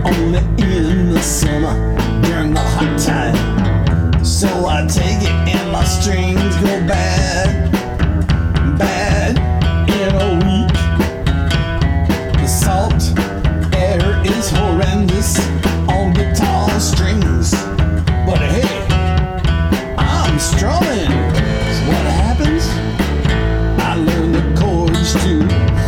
only in the summer during the hot time. So I take it and my strings go bad, bad in a week. The salt air is horrendous on guitar strings, but hey, I'm strumming. So what happens? I learn the chords too.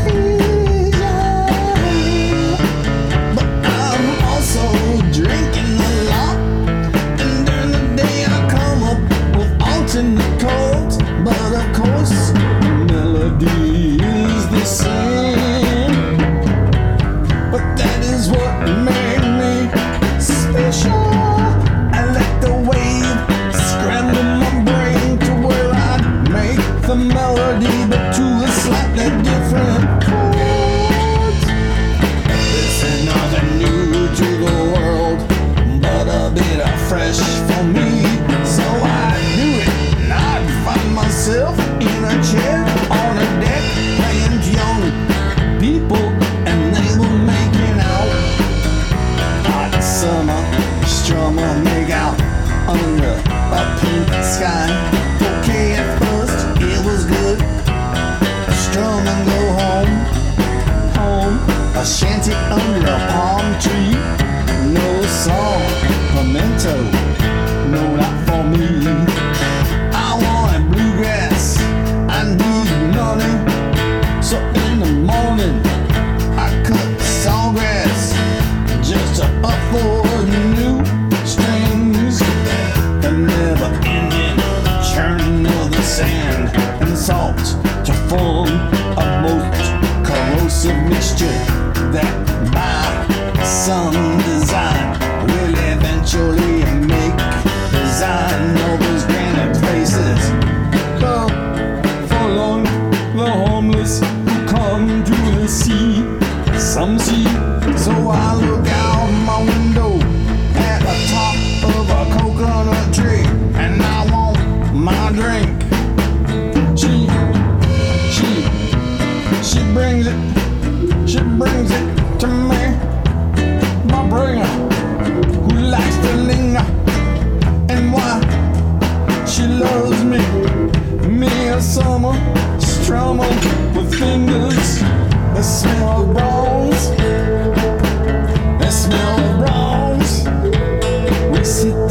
But I'm also drinking a lot, and during the day I come up with alternate chords. But of course, the melody is the same. But that is what made me special. I let the wave scramble my brain to where I'd make the melody, but to a slightly different chords. This is nothing new to the world, but a bit of fresh for me. So I do it, and I'd find myself in a chair on a deck playing to young people, and they were making out. Hot summer, strummer, make out under a pink sky. Okay, at first it was good. Strum and go home, home. A shanty under a palm tree. No song, pimento, no, not for me. I wanted bluegrass, I need money. So in the morning I cut sawgrass just to afford new strings. The never ending churning of the sand and salt to form a most corrosive mixture that by some design will eventually make design of those granite faces. But for long, the homeless who come to the sea, some see. So I look out my window at the top of a coconut tree, and I want my drink. She brings it to me. My bringer, who likes to linger, and why she loves me. Me a summer strummer with fingers that smell of bronze, that smell of bronze. We sit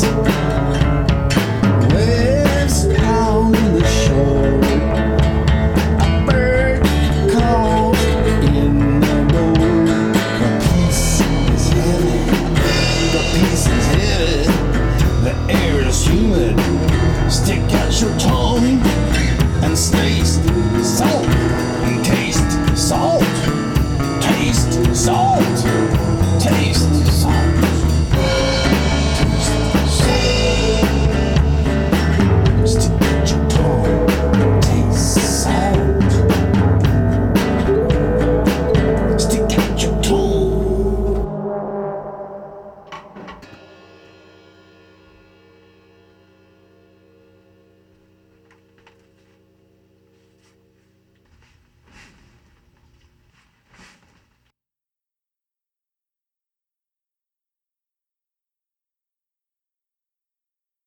waves down the shore. A bird calls in the road. The peace is heavy. The peace is heavy. The air is humid. Stick